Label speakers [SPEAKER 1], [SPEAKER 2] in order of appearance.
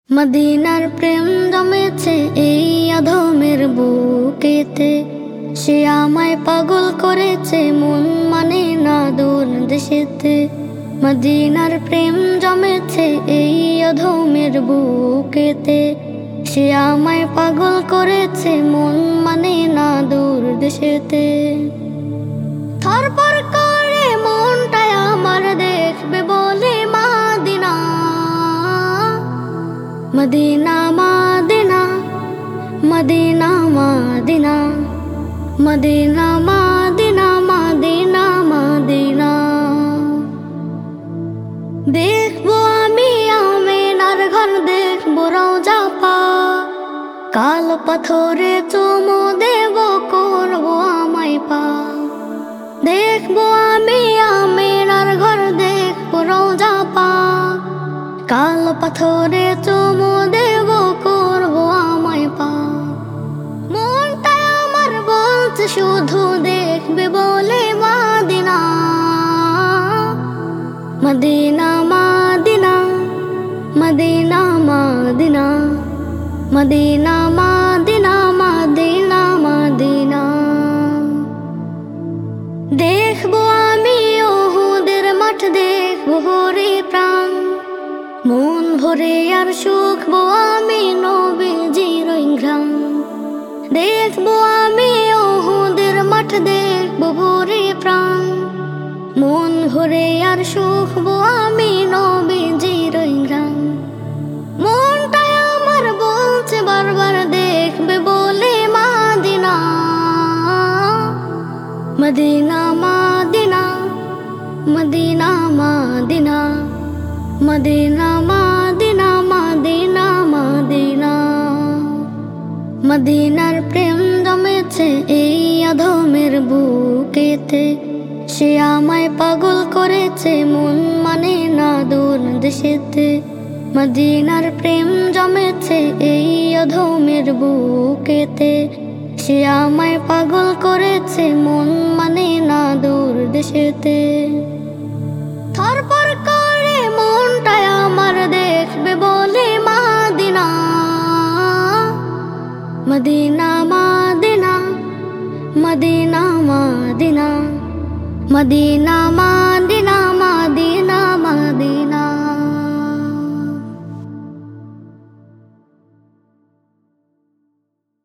[SPEAKER 1] মদিনার প্রেম জমেছে এই অধমের বুকেতে, সে আমায় পাগল করেছে, মন মানে না দূর দেশেতে। মদিনার প্রেম জমেছে এই অধমের বুকেতে, সে আমায় পাগল করেছে, মন মানে না দূর দেশেতে। থরপর করে মনটায় আমার দেখবে বলে মদিনা, মদিনা মদিনা মদিনা মদিনা মদিনা মদিনা মদিনা মদিনা। দেখবো আমি আমেনার ঘর, দেখবো রওজা পাক, কালো পাথরে চুমু দেব, করবো আমায় পাক। দেখবো আমি আমেনার ঘর, দেখবো রওজা পাক, কালো পাথরে চুমু দেব, করবো আমায় পাক। মনটায় আমার বলছে শুধু দেখবে বলে মদিনা, মদিনা মদিনা মদিনা মদিনা মদিনা মদিনা মদিনা মদিনা। দেখবো আমি উহুদের মাঠ, দেখবো ভরে প্রাণ, মন ভরে আর সুখবো আমি নবীজির ঘ্রাণ। দেখবো আমি উহুদের মাঠ, দেখবো ভরে প্রাণ, মন ভরে আর সুখবো আমি নবীজির ঘ্রাণ। মনটায় আমার বলছে বারবার দেখবে বলে মদিনা, মদিনা মদিনা মদিনা মদিনা মদিনা মদিনা মদিনা মদিনা। মদিনার প্রেম জমেছে এই অধমের বুকেতে, সে আমায় পাগল করেছে, মন মানে না দূর দেশেতে। মদিনার প্রেম জমেছে এই অধমের বুকেতে, সে আমায় পাগল করেছে, মন মানে না দূর দেশেতে। থরপর করে মনটায় আমার দেখবে বলে মদিনা, মদিনা মদিনা মদিনা মদিনা মদিনা মদিনা মদিনা মদিনা।